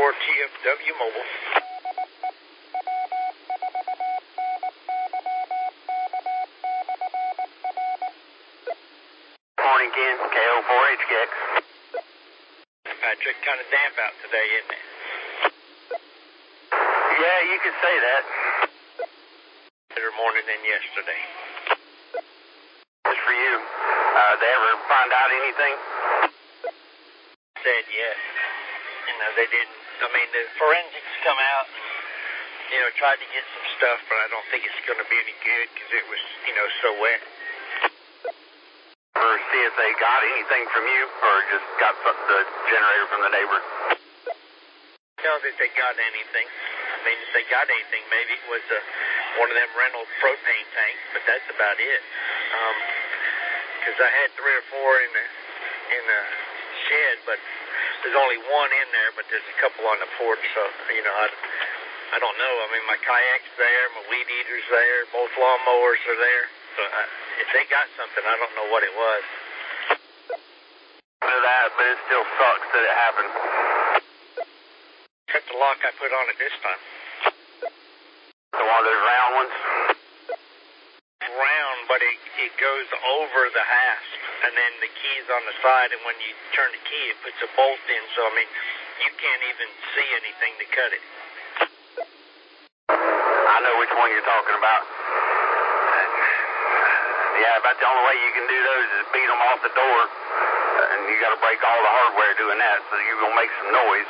TFW Mobile. Morning, Ken. KO4HKX. Patrick, kind of damp out today, isn't it? Yeah, you could say that. Better morning than yesterday. Just for you. They ever find out anything? Said yes. They didn't. I mean, the forensics come out and, tried to get some stuff, but I don't think it's going to be any good because it was, so wet. Or see if they got anything from you, or just got the generator from the neighbor? Tell that they got anything. I mean, if they got anything, maybe it was one of them rental propane tanks, but that's about it. Because I had 3 or 4 in the shed, but there's only one in there, but there's a couple on the porch, so, I don't know. I mean, my kayak's there, my weed eater's there, both lawnmowers are there. So if they got something, I don't know what it was. I know that, but it still sucks that it happened. Cut the lock I put on it this time. The one of those round ones? Round, but it goes over the hasp, and then the key's on the side, and when you turn the key, it puts a bolt in, so, I mean, you can't even see anything to cut it. I know which one you're talking about. Yeah, about the only way you can do those is beat them off the door, and you got to break all the hardware doing that, so you're going to make some noise.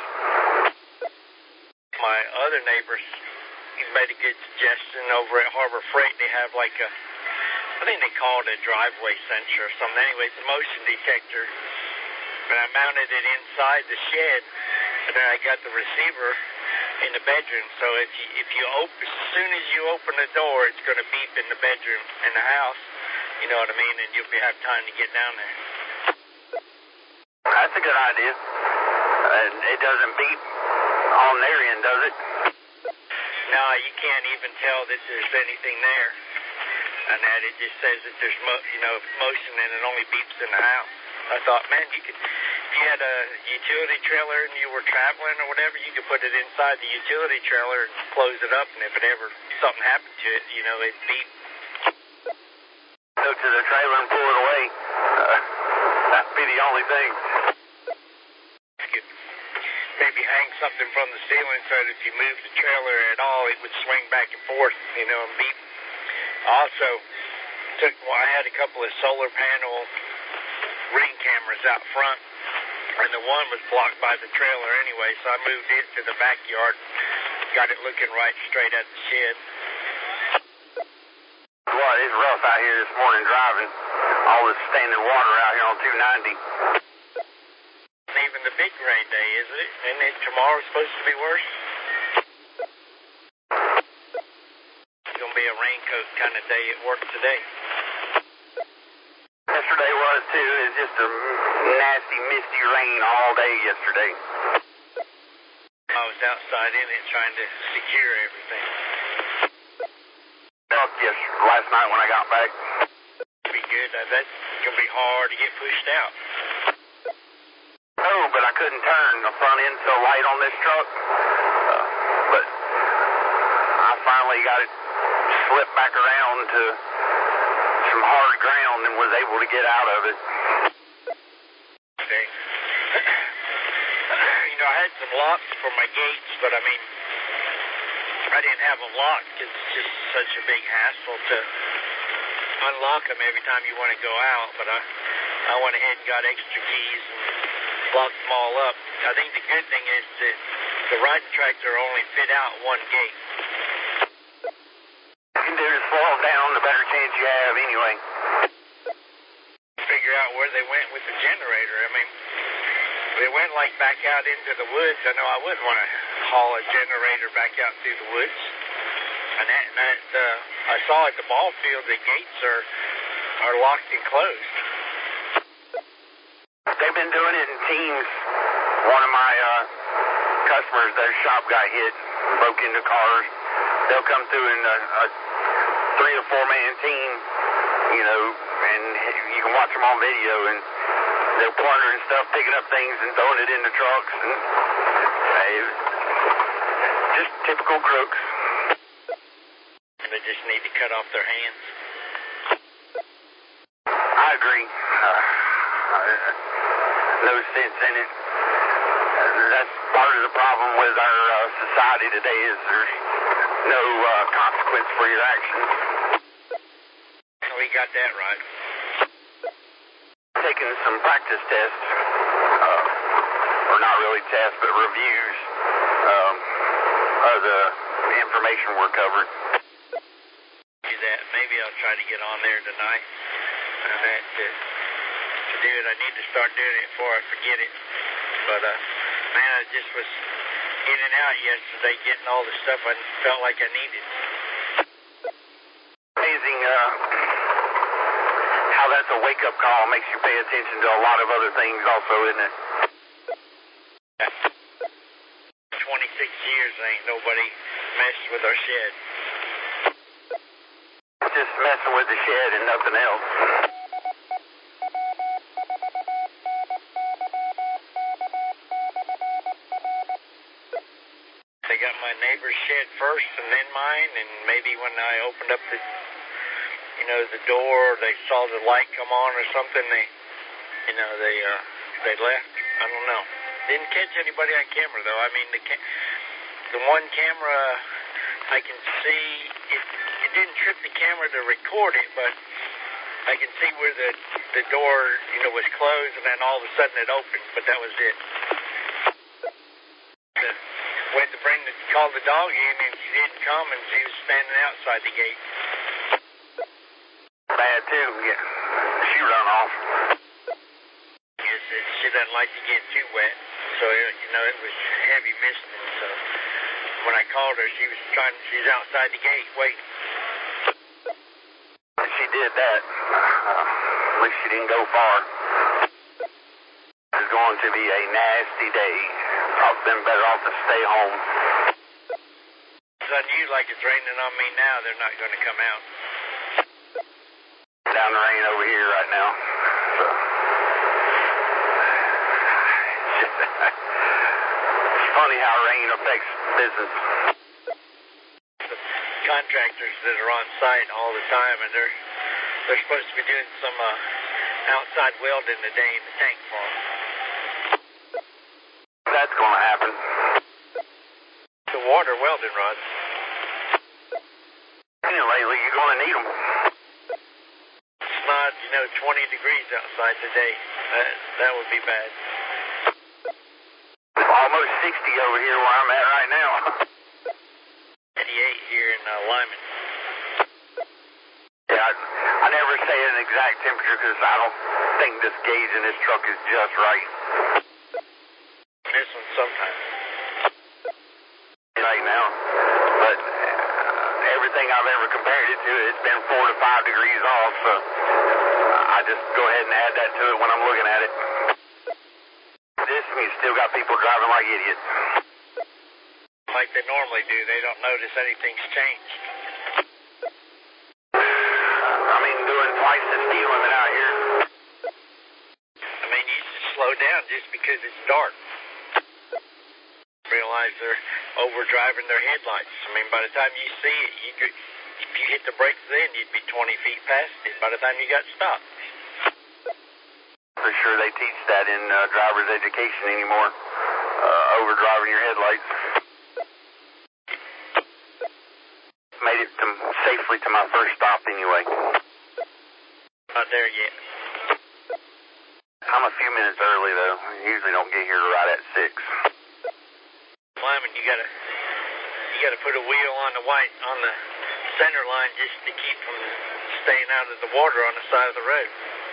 My other neighbors, he's made a good suggestion over at Harbor Freight. They have like I think they call it a driveway sensor or something. Anyway, it's a motion detector, but I mounted it inside the shed, and then I got the receiver in the bedroom. So if you open, as soon as you open the door, it's going to beep in the bedroom in the house. You know what I mean? And you'll have time to get down there. That's a good idea. And it doesn't beep on their end, does it? No, you can't even tell that there's anything there. And that it just says that there's motion, and it only beeps in the house. I thought, man, if you had a utility trailer and you were traveling or whatever, you could put it inside the utility trailer and close it up, and if something happened to it, it'd beep. Go to the trailer and pull it away. That'd be the only thing. You could maybe hang something from the ceiling so that if you moved the trailer at all, it would swing back and forth, and beep. Also, I had a couple of solar panel ring cameras out front, and the one was blocked by the trailer anyway, so I moved it to the backyard, got it looking right straight at the shed. Well, it's rough out here this morning driving. All this standing water out here on 290. And even the big rain day, isn't it? Isn't it tomorrow supposed to be worse? It's going to be a raincoat kind of day at work today. Yesterday was too. It's just a nasty, misty rain all day yesterday. I was outside in it trying to secure everything. Yes, last night when I got back. Be good. That's going to be hard to get pushed out. Oh, but I couldn't turn. The front end's so light on this truck. But I finally got it slipped back around to some hard ground and was able to get out of it. Okay. I had some locks for my gates, but I mean, I didn't have them locked because it's just such a big hassle to unlock them every time you want to go out. But I went ahead and got extra keys and locked them all up. I think the good thing is that the riding tractor only fit out one gate. You can do is slow them down, the better chance you have anyway. Figure out where they went with the generator. I mean, they went back out into the woods. I know I wouldn't want to haul a generator back out through the woods. And I saw at the ball field the gates are locked and closed. They've been doing it in teams. One of my customers, their shop got hit, broke into cars. They'll come through in a 3 or 4 man team, and you can watch them on video, and they're plundering stuff, picking up things and throwing it in the trucks. And typical crooks. They just need to cut off their hands. I agree. No sense in it. That's part of the problem with our society today is there's no consequence for your actions. We got that right. Taking some practice tests, or not really tests, but reviews of the information we're covered. Do that. Maybe I'll try to get on there tonight. And that to do it, I need to start doing it before I forget it. But man, I just was in and out yesterday getting all the stuff I felt like I needed. Amazing how that's a wake-up call. Makes you pay attention to a lot of other things also, isn't it? 26 years ain't nobody messed with our shed. Just messing with the shed and nothing else. They got my neighbor's shed first and then mine, and maybe when I opened up the door, they saw the light come on or something, they left. I don't know. Didn't catch anybody on camera, though. I mean, the one camera I can see, it didn't trip the camera to record it, but I can see where the door, was closed, and then all of a sudden it opened, but that was it. Went to call the dog in, and she didn't come, and she was standing outside the gate. Bad, too. Yeah. She run off. Yes, she doesn't like to get too wet, so, it was heavy misting, so when I called her, she's outside the gate waiting. She did that. At least she didn't go far. It's going to be a nasty day. I've been better off to stay home. It's on you like it's raining on me now. They're not going to come out. Down the rain over here right now. So. It's funny how rain affects business. The contractors that are on site all the time, and they're supposed to be doing some outside welding today in the tank farm. That's going to happen. The water welding rods. Lately, you're going to need them. It's not, 20 degrees outside today. That would be bad. Almost 60 over here where I'm at right now. 88 here in Lyman. Yeah, I never say an exact temperature because I don't think this gauge in this truck is just right. This one sometimes. Right now. But everything I've ever compared it to, it's been 4 to 5 degrees off, so I just go ahead and add that to it when I'm looking at it. This, you still got people driving like idiots. Like they normally do. They don't notice anything's changed. I mean, doing twice the speed limit out here. I mean, you should slow down just because it's dark. Realize they're overdriving their headlights. I mean, by the time you see it, if you hit the brakes then, you'd be 20 feet past it by the time you got stopped. For sure they teach that in driver's education anymore. Overdriving your headlights. Made it safely to my first stop anyway. Not there yet. I'm a few minutes early though. I usually don't get here right at 6. Lyman, you gotta put a wheel on the center line just to keep from staying out of the water on the side of the road.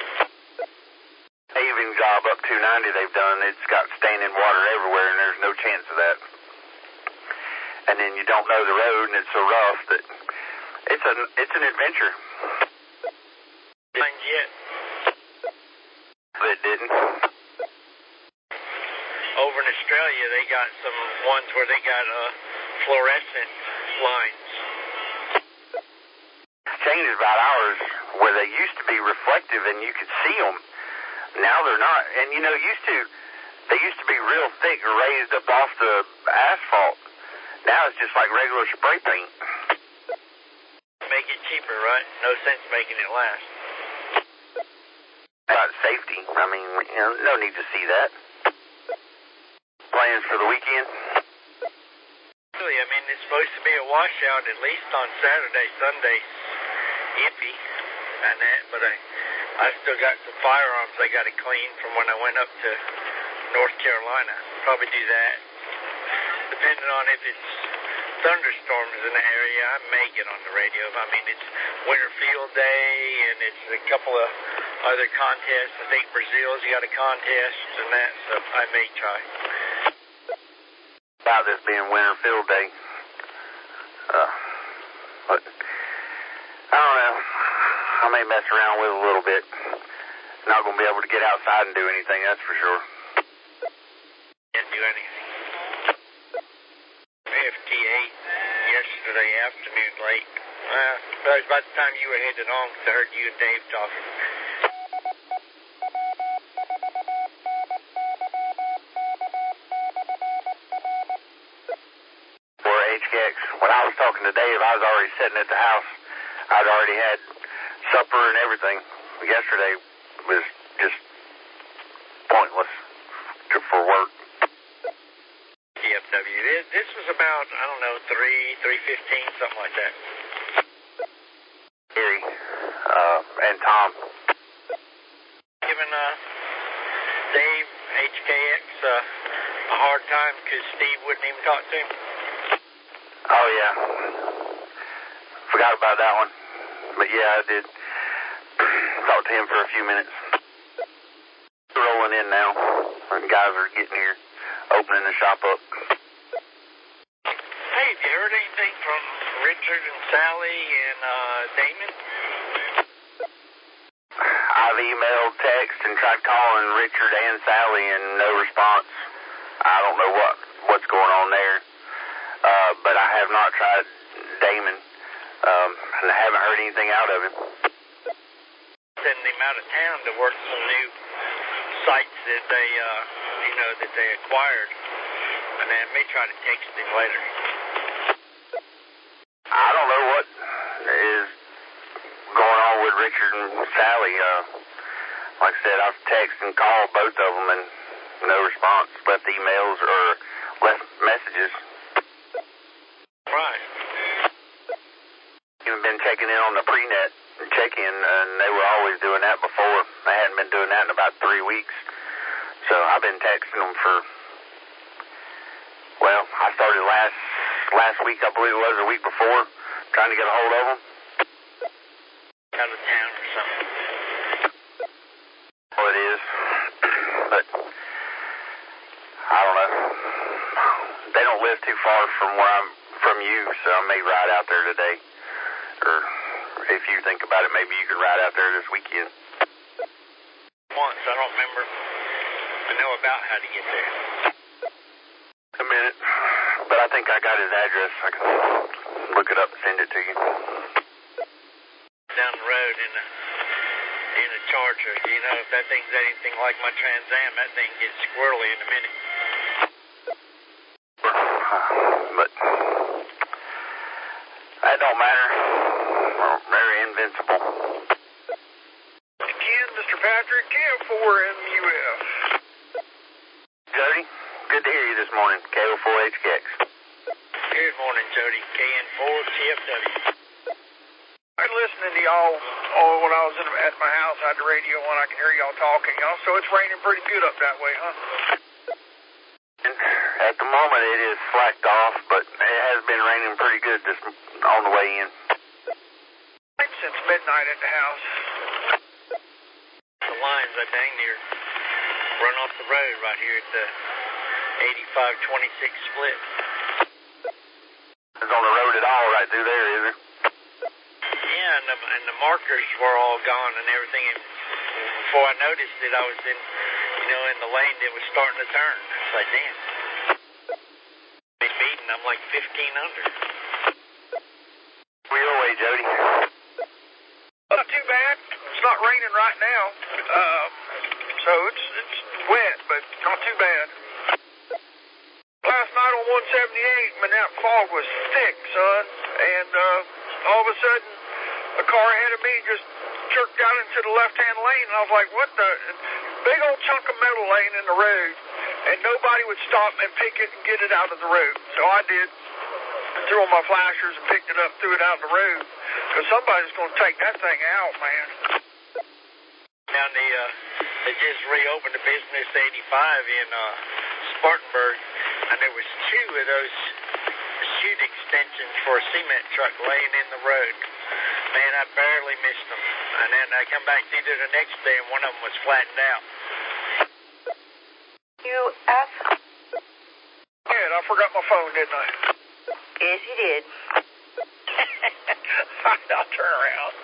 Paving job up 290 they've done, it's got standing water everywhere and there's no chance of that. And then you don't know the road and it's so rough that it's an adventure. Didn't yet. It didn't. Over in Australia, they got some ones where they got fluorescent lines. Changes about ours where they used to be reflective and you could see them. Now they're not. And they used to be real thick and raised up off the asphalt. Now now it's just like regular spray paint. Make it cheaper, right? No sense making it last. About safety. I mean, no need to see that. Plans for the weekend? Really, I mean, it's supposed to be a washout at least on Saturday, Sunday, iffy and that, but I still got some firearms I got to clean from when I went up to North Carolina. Probably do that. Depending on if it's thunderstorms in the area, I may get on the radio. I mean, it's Winter Field Day, and it's a couple of other contests. I think Brazil's got a contest and that, so I may try. About this being Winter Field Day. But I don't know. I may mess around with it a little bit. Not going to be able to get outside and do anything, that's for sure. Can't do anything. FT8 yesterday afternoon late. That was about the time you were headed on, because I heard you and Dave talking. For HKX, when I was talking to Dave, I was already sitting at the house. I'd already had supper and everything. Yesterday was just pointless for work. TFW. This was about, I don't know, 3:15, something like that. Gary and Tom. Giving Dave, HKX, a hard time because Steve wouldn't even talk to him. Oh, yeah. Forgot about that one. But, yeah, I did talk to him for a few minutes. Rolling in now. The guys are getting here, opening the shop up. Hey, have you heard anything from Richard and Sally and Damon? I've emailed, text, and tried calling Richard and Sally, and no response. I don't know what's going on there. But I have not tried Damon, and I haven't heard anything out of him. Sending him out of town to work some new sites that they acquired, and I may try to text him later. I don't know what is going on with Richard and Sally. Like I said, I've texted and called both of them, and no response. Left emails or left messages. Right. Even been checking in on the pre-net check-in, and they were always doing that before. They hadn't been doing that in about 3 weeks. So I've been texting them for, well, I started last week, I believe it was, a week before, trying to get a hold of them. Out of town or something. Well, it is. But I don't know. They don't live too far from you, so I may ride out there today. Or if you think about it, maybe you could ride out there this weekend. Once, I don't remember. I know about how to get there. A minute. But I think I got his address. I can look it up and send it to you. Down the road in a Charger. You know, if that thing's anything like my Trans Am, that thing gets squirrely in a minute. But that don't matter. They're invincible. Again, Mr. Patrick, KO4MUF. Jody, good to hear you this morning. KO4HKX. Good morning, Jody. KN4 TFW. I was listening to y'all when I was at my house. I had the radio on. I can hear y'all talking. So it's raining pretty good up that way, huh? At the moment, it is slacked off, but it has been raining pretty good just on the way in. Since midnight at the house. The lines, I dang near run off the road right here at the 85-26 split. It's on the road at all right through there, is it? Yeah, and the markers were all gone and everything. And before I noticed it, I was in the lane that was starting to turn. It's like, damn. Big beating. I'm like 15 under. Where your way, Jody? Not too bad. It's not raining right now. So it's wet, but not too bad. Last night ride on 178, and that fog was thick, son. And all of a sudden, a car ahead of me just jerked out into the left-hand lane, and I was like, what the? Big old chunk of metal laying in the road, and nobody would stop and pick it and get it out of the road. So I did. Threw on my flashers and picked it up, threw it out in the road, because somebody's going to take that thing out, man. Down they just reopened the Business 85 in Spartanburg, and there was 2 of those chute extensions for a cement truck laying in the road. Man, I barely missed them. And then I come back to the next day, and one of them was flattened out. You asked? Yeah, I forgot my phone, didn't I? Yes, you did. I'll turn around.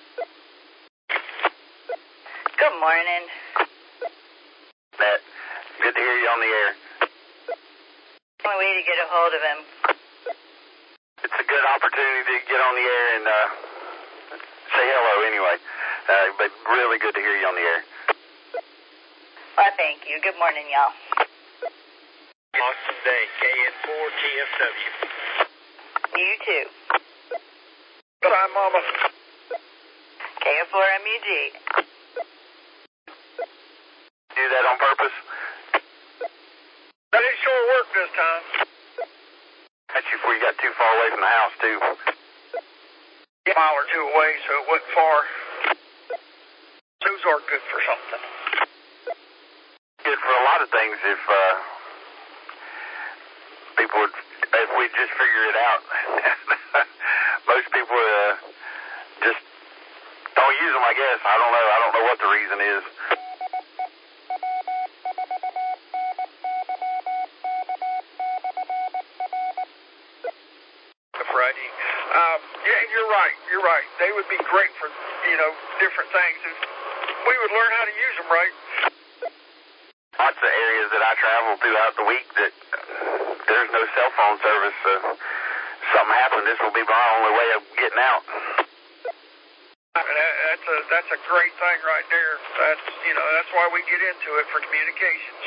Good morning. Matt, good to hear you on the air. Only way to get a hold of him. It's a good opportunity to get on the air and say hello anyway. But really good to hear you on the air. Well, thank you. Good morning, y'all. Awesome day. KN4 TFW. You too. Bye, Mama. KF4MUG. Do that on purpose? That didn't sure work this time. That's before you got too far away from the house, too. A mile or 2 away, so it wasn't far. Those are good for something. Good for a lot of things if people would, if we just figure it out. Most people just don't use them, I guess. I don't know. I don't know what the reason is. Friday. Yeah, and you're right. You're right. They would be great for, different things. If we would learn how to use them right. Lots of areas that I travel throughout the week that there's no cell phone service. So if something happened, this will be my only way of getting out. That's a great thing right there. That's why we get into it for communications.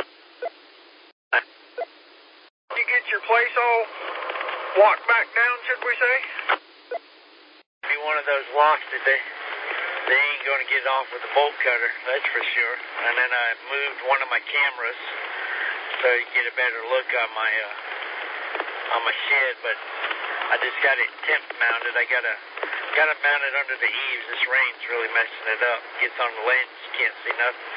You get your place all locked back down, should we say? Be one of those locks that they ain't going to get off with a bolt cutter, that's for sure. And then I moved one of my cameras so you get a better look on my shed, but I just got it temp mounted. I got it mounted under the eaves. This rain's really messing it up. Gets on the lens, you can't see nothing.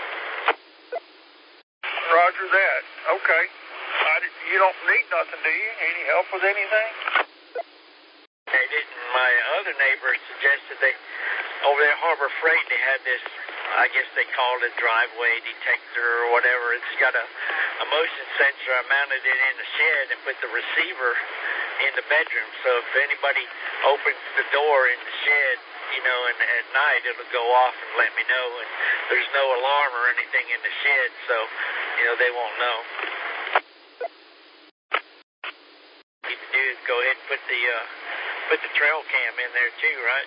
Roger that. Okay. You don't need nothing, do you? Any help with anything? They didn't. My other neighbor suggested over there at Harbor Freight, they had this, I guess they called it driveway detector or whatever. It's got a motion sensor. I mounted it in the shed and put the receiver in the bedroom. So if anybody opens the door in the shed, and at night it'll go off and let me know. And there's no alarm or anything in the shed, so, they won't know. You can do is go ahead and put the trail cam in there too, right?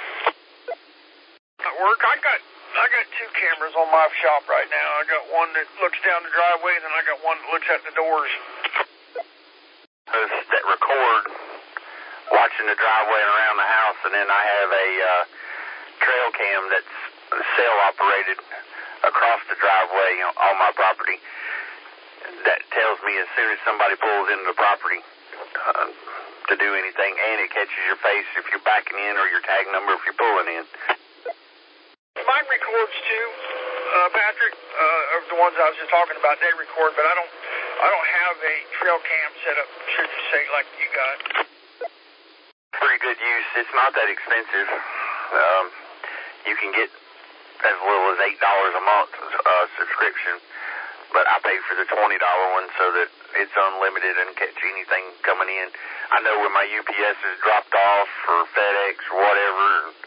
At work, I got 2 cameras on my shop right now. I got one that looks down the driveway, and then I got one that looks at the doors. Those that record watching the driveway and around the house, and then I have a trail cam that's cell operated across the driveway on my property. That tells me as soon as somebody pulls into the property to do anything, and it catches your face if you're backing in or your tag number if you're pulling in. Mine records too, Patrick. The ones I was just talking about, they record, but I don't have a trail cam set up, should you say, like you got. Pretty good use. It's not that expensive. You can get as little as $8 a month subscription, but I pay for the $20 one so that it's unlimited and catch anything coming in. I know when my UPS is dropped off or FedEx or whatever.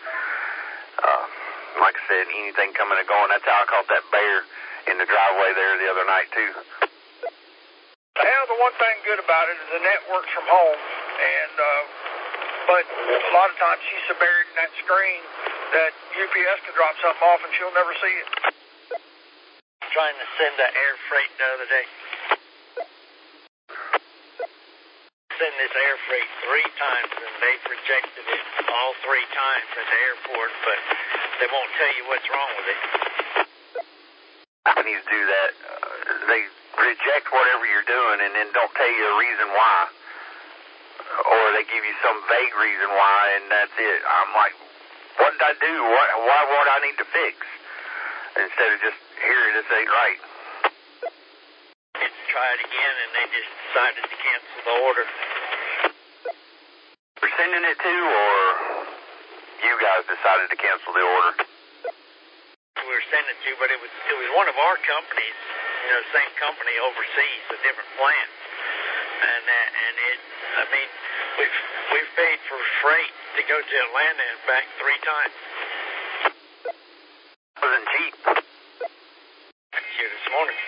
Like I said, anything coming and going. That's how I caught that bear in the driveway there the other night too. Yeah, the one thing good about it is the net works from home, and but a lot of times she's so buried in that screen that UPS can drop something off and she'll never see it. Trying to send an air freight the other day. send this air freight 3 times, and they've rejected it all 3 times at the airport, but they won't tell you what's wrong with it. Companies do that. They reject whatever you're doing and then don't tell you a reason why. Or they give you some vague reason why, and that's it. I'm like, what did I do? What I need to fix? Instead of just, here, this ain't right. Try it again, and they just decided to cancel the order. We're sending it to, or you guys decided to cancel the order? We were sending it to, but it was one of our companies, same company overseas, a different plant. And it, I mean, we've paid for freight to go to Atlanta and back 3 times. It wasn't cheap. Here this morning.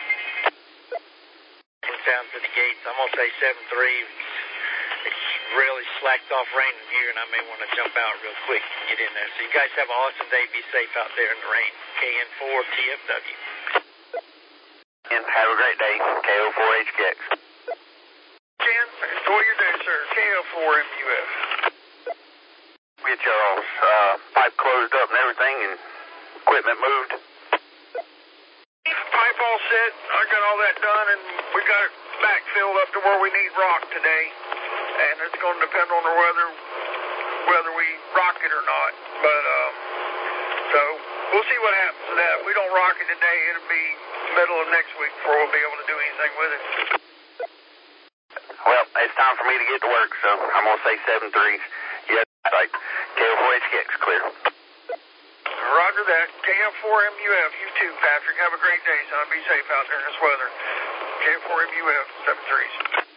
Went down to the gates. I'm going to say 7-3. It's really slacked off raining here, and I may want to jump out real quick and get in there. So you guys have an awesome day. Be safe out there in the rain. KN4 TFW. And have a great day. KO4HKX. Ken, enjoy your day, sir. KO4MUF. Get y'all's pipe closed up and everything, and equipment moved. Pipe all set. I got all that done, and we got it backfilled up to where we need rock today. And it's going to depend on the weather, whether we rock it or not. But, so we'll see what happens to that. If we don't rock it today, it'll be middle of next week before we'll be able to do anything with it. Well, it's time for me to get to work, so I'm going to say 7-3. Yes, right. KO4HKX clear. Roger that. KF4MUF. You too, Patrick. Have a great day, son. Be safe out there in this weather. KF4MUF. 7-3s.